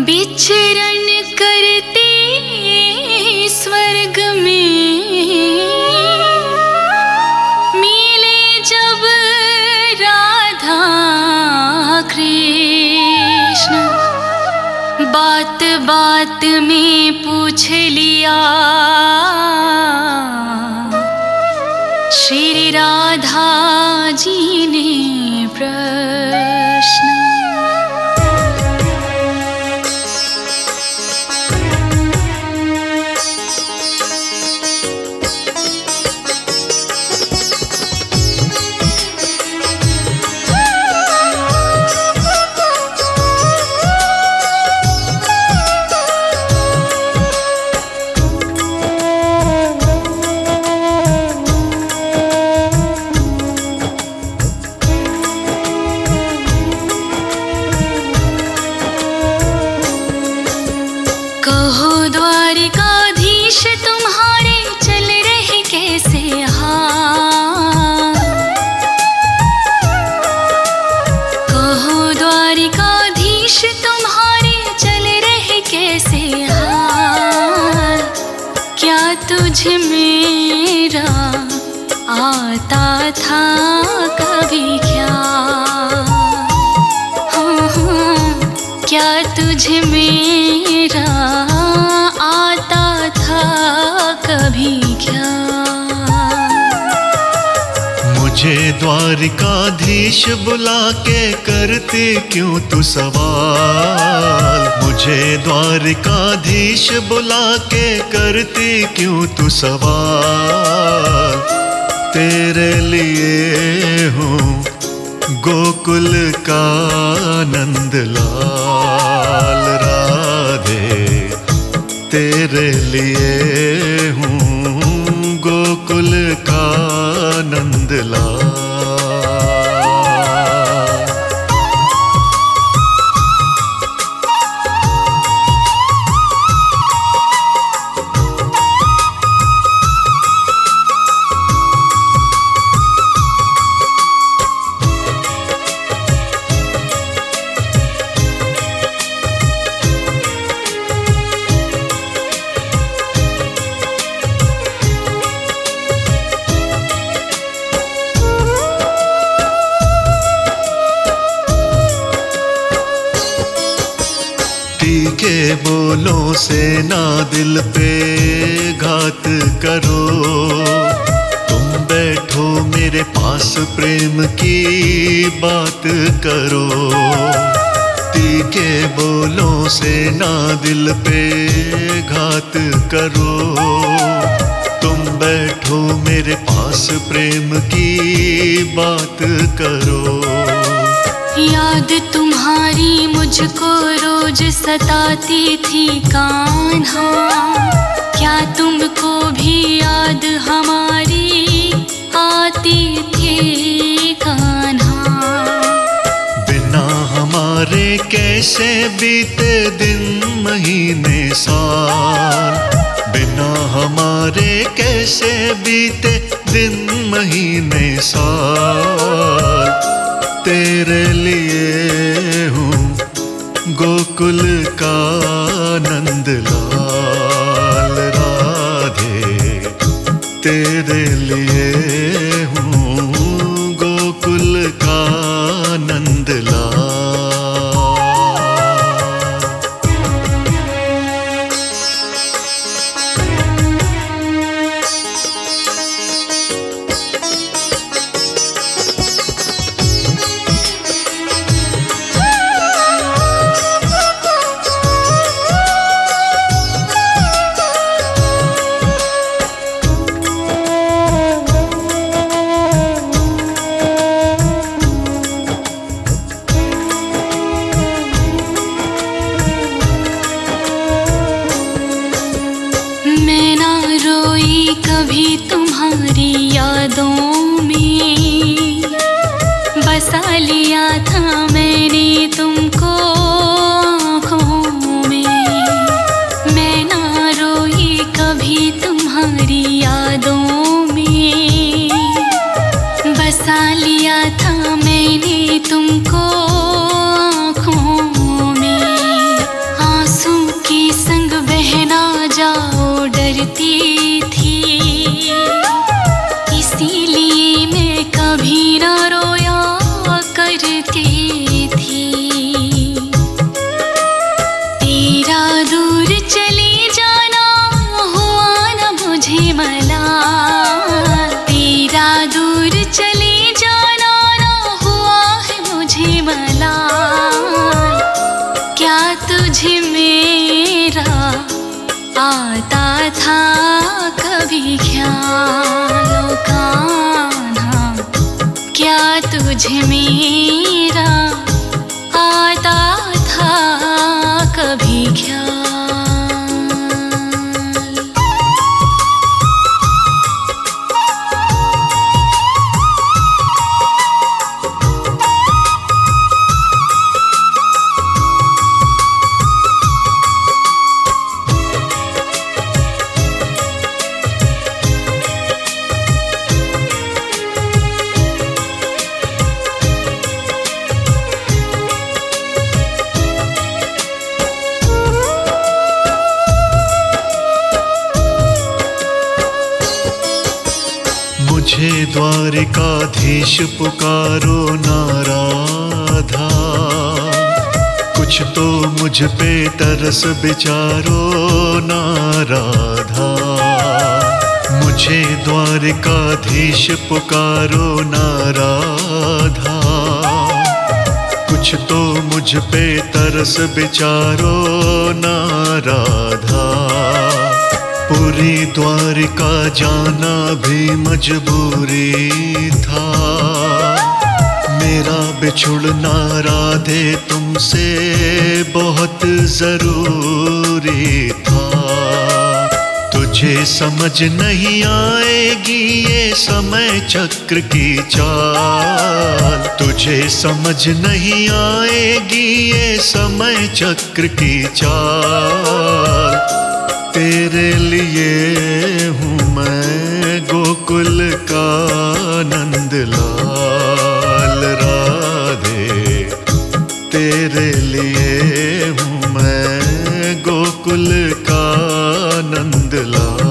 विचरण करते स्वर्ग में, मिले जब राधा कृष्ण, बात बात में पूछ लिया श्री राधा जी ने प्रश्न। कहो द्वारिकाधीश तुम्हारे चल रहे कैसे हाल, कहो द्वारिकाधीश तुम्हारे चल रहे कैसे हाल, क्या तुझ मेरा आता था कभी ख्याल, हाँ हाँ क्या तुझ मेरा आता था कभी क्या। मुझे द्वारिकाधीश बुला के करते क्यों तू सवाल, मुझे द्वारिकाधीश बुला के करते क्यों तू सवाल, तेरे लिए हूँ गोकुल का नंदलाल राधे, तेरे लिए हूँ गोकुल का नंदलाल। तीखे बोलों से ना दिल पे घात करो, तुम बैठो मेरे पास प्रेम की बात करो, तीखे बोलों से ना दिल पे घात करो, तुम बैठो मेरे पास प्रेम की बात करो। याद तुम्हारी मुझको रोज सताती थी कान्हा, क्या तुमको भी याद हमारी आती थी कान्हा, बिना हमारे कैसे बीते दिन महीने साल, बिना हमारे कैसे बीते दिन महीने साल, तेरे लिए हूँ गोकुल का नंदलाल राधे, तेरे लिए हूँ गोकुल का नंदलाल। मैं ना रोई कभी तुम्हारी यादों में, बसा लिया था मैंने तुमको आँखों में, मैं ना रोई कभी तुम्हारी यादों में, बसा लिया था मैंने तुमको आँखों में, आता था कभी ख्याल ओ कान्हा, क्या तुझे मेरा आता था कभी ख्याल। मुझे द्वारिकाधीश पुकारो ना राधा, कुछ तो मुझ पे तरस विचारो ना राधा। मुझे द्वारिकाधीश पुकारो ना राधा, कुछ तो मुझ पे तरस विचारो ना राधा। पूरी द्वारिका जाना भी मजबूरी था, मेरा बिछुड़ना राधे तुमसे बहुत जरूरी था। तुझे समझ नहीं आएगी ये समय चक्र की चाल, तुझे समझ नहीं आएगी ये समय चक्र की चाल। तेरे लिए हूँ मैं गोकुल का नंदलाल राधे, तेरे लिए हूँ मैं गोकुल का नंदलाल।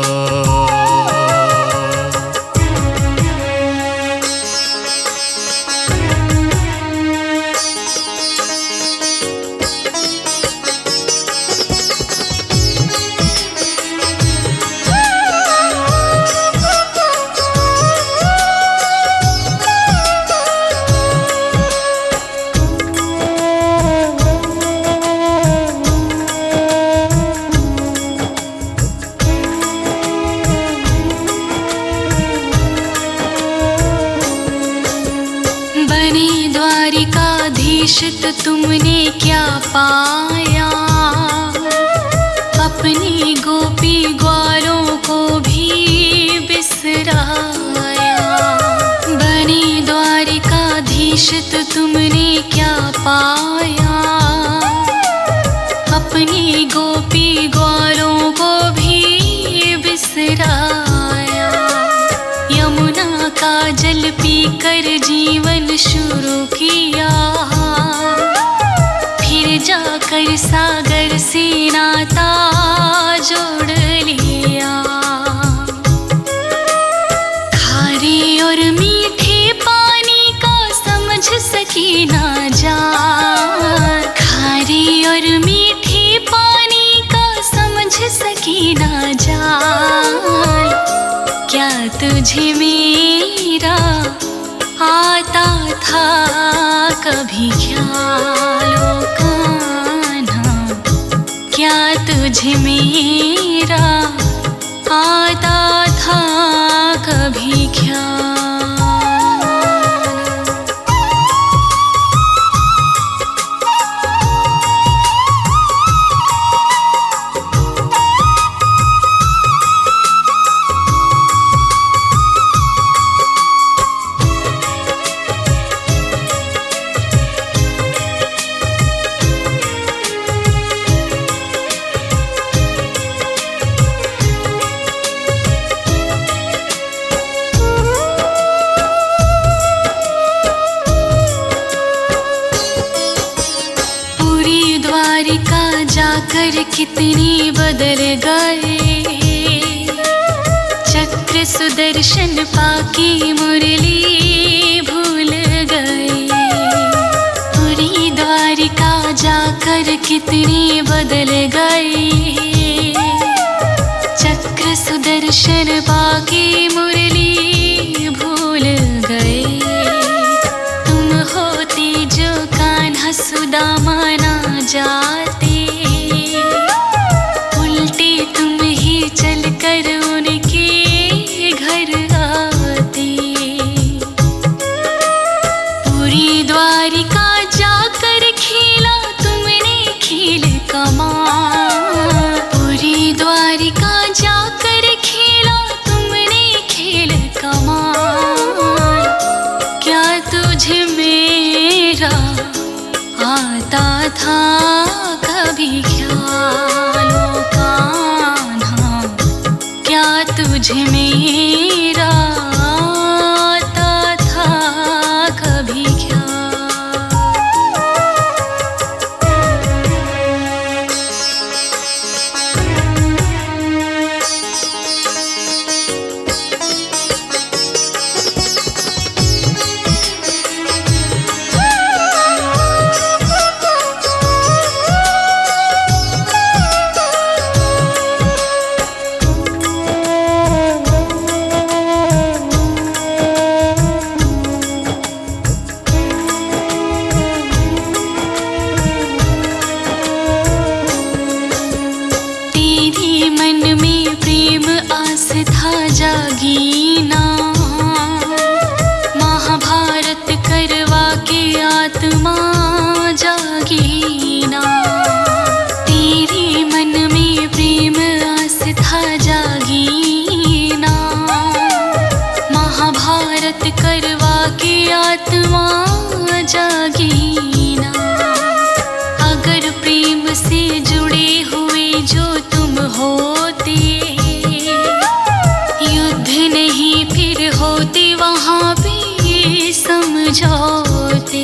द्वारिकाधीश तो तुमने क्या पाया, अपनी गोपी ग्वालों को भी बिसराया। बने द्वारिकाधीश तो तुमने क्या पाया, अपनी गोपी ग्वालों को भी बिसराया। यमुना का जल पीकर जीवन शुरू किया, फिर जाकर सागर से नाता जोड़ लिया। खारे और मीठे पानी का समझ सकी ना जान, खारे और मीठे पानी का समझ सकी ना जान। क्या तुझे मेरा आता था कभी ख्याल ओ कान्हा, क्या तुझे मेरा आता था कभी ख्याल। द्वारिका जाकर कितने बदल गए, चक्र सुदर्शन पाके मुरली भूल गए। पूरी द्वारिका जाकर कितने बदल गए, चक्र सुदर्शन पाके मुरली भूल गए। तुम होते जो कान्हा सुदामा ना जाते, उल्टे था कभी ख्याल ओ कान्हा, क्या तुझे मेरा आता था कभी ख्याल। मन में प्रेम आस था जागी ना, महाभारत करवा के आत्मा जागी ना। तेरे मन में प्रेम आस था जागी ना, महाभारत करवा के आत्मा जागी ना। अगर प्रेम से जुड़े हुए जो तुम होते, युद्ध नहीं फिर होते वहाँ भी समझौते।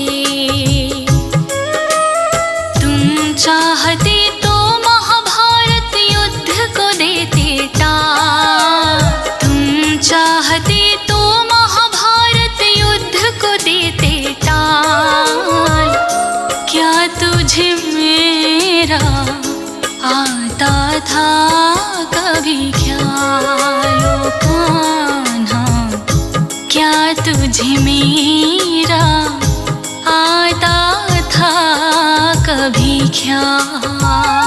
तुम चाहते तो महाभारत युद्ध को देते टाल, तुम चाहते तो महाभारत युद्ध को देते टाल। क्या तुझे मेरा आता था कभी ख्याल ओ कान्हा, क्या तुझे मेरा आता था कभी ख्याल।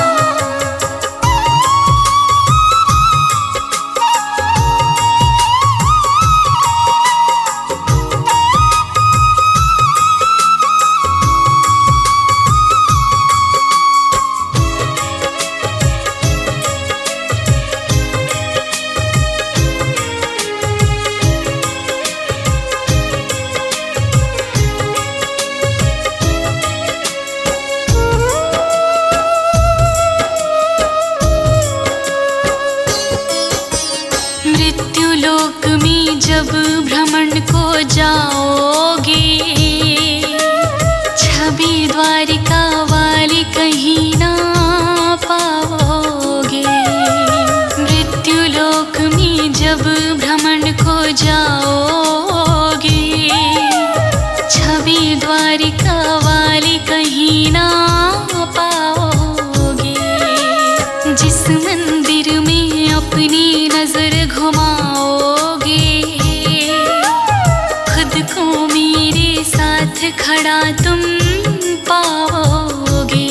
मृत्युलोक में जब भ्रमण को जाओगे, छवि द्वारिका वाली कहीं ना पाओगे। मृत्युलोक में जब भ्रमण को जाओगे, छवि द्वारिका वाली कहीं ना पाओगे। जिस मंदिर में अपनी नजर घुमाओगे, खुद को मेरे साथ खड़ा तुम पाओगे।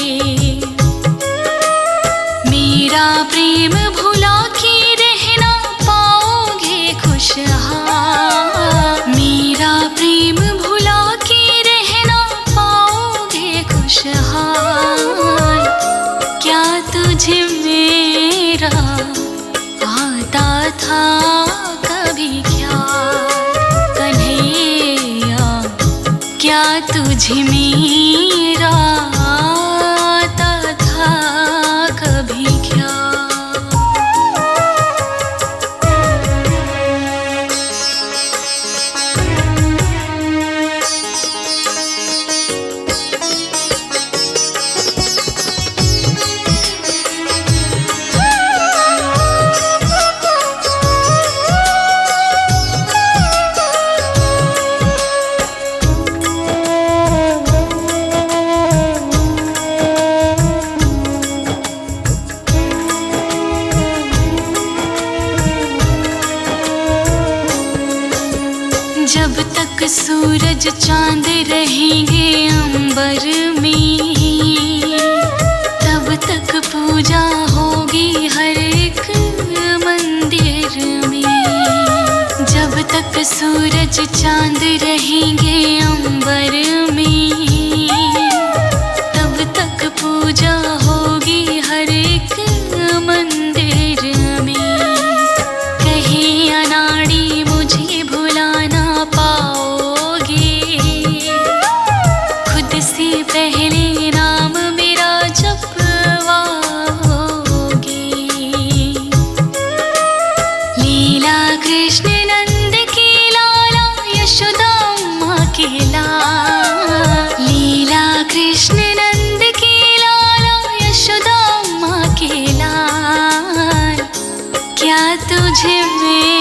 मेरा प्रेम भुला के रहना पाओगे खुशहाल, मेरा प्रेम भुला के रहना पाओगे खुशहाल। क्या तुझे मेरा आता था कभी ख्याल कन्हैया, क्या तुझे मेरा आता था कभी ख्याल। जब तक सूरज चांद रहेंगे अंबर में, तब तक पूजा होगी हर एक मंदिर में। जब तक सूरज चांद रहेंगे अंबर में, तब तक पूजा होगी हर एक मंदिर में। कहीं अनाड़ी मुझे भुलाना पाओगे, खुद से पहले मुझ में